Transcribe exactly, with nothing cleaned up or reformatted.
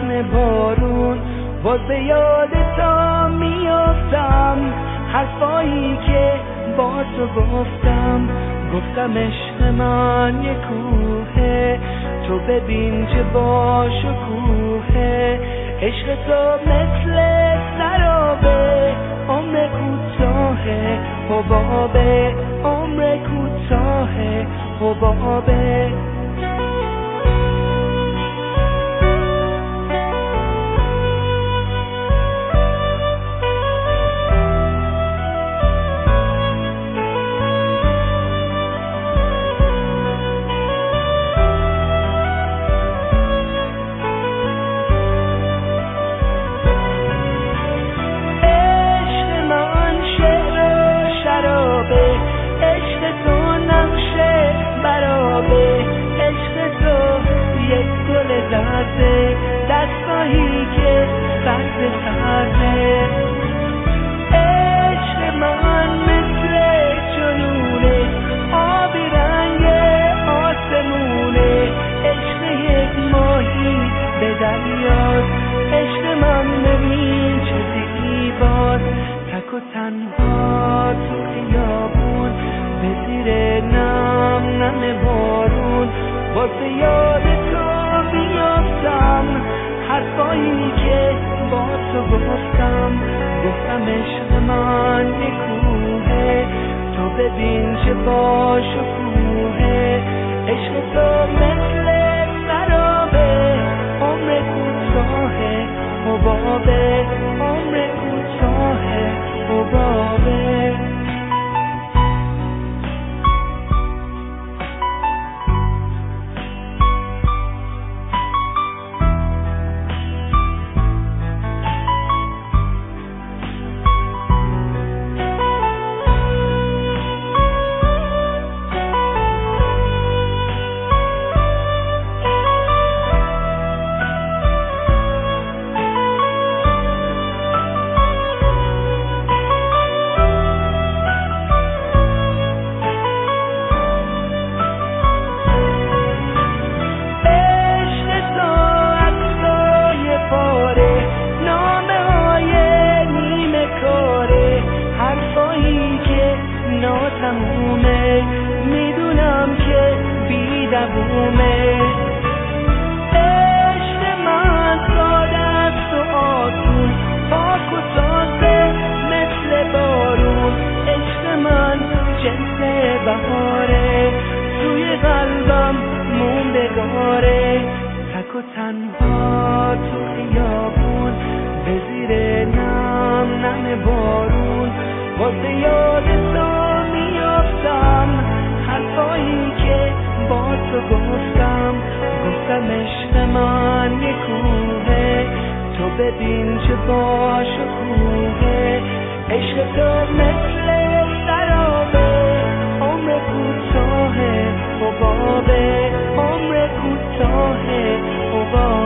نم بارون باز به یاد تا میافتم، حرفایی که با تو گفتم. گفتم عشق من یه کوهه، تو ببین چه با شکوهه. عشق تو مثل سرابه، عمر کوتاهه، حبابه، عمر کوتاهه، حبابه. عشق تو نقشه برابه، عشق تو یک گل زرده، دستایی که سرد سرده. عشق من مثل جنونه، آبی رنگ آسمونه. عشق یک ماهی به دریاست، عشق من ببین چه زیباست. تک و تنها تو خیابون، به زیر نم نم بارون باز به یاد تو بیافتم، حرفایی که با تو گفتم. گفتم عشق من یه کوهه، تو ببین چه با شکوهه. عشق تو مثل سرابه، عمر کوتاهه، حبابه، عمر کوتاهه، حبابه. ناتمومه، میدونم که بی دوومه. عشق من ساده است و آسون، پاک و تازه مثل بارون. عشق من جنس بهاره، توی قلبم موندگاره. تک و تنها تو خیابون، به زیر نم نم بارون باز به یاد تو میافتم، حرفایی که با تو گفتم. گفتم عشق من یه کوهه، تو ببین چه با شکوهه. عشق تو مثل سرابه، عمر کوتاهه، حبابه، عمر کوتاهه، حبابه.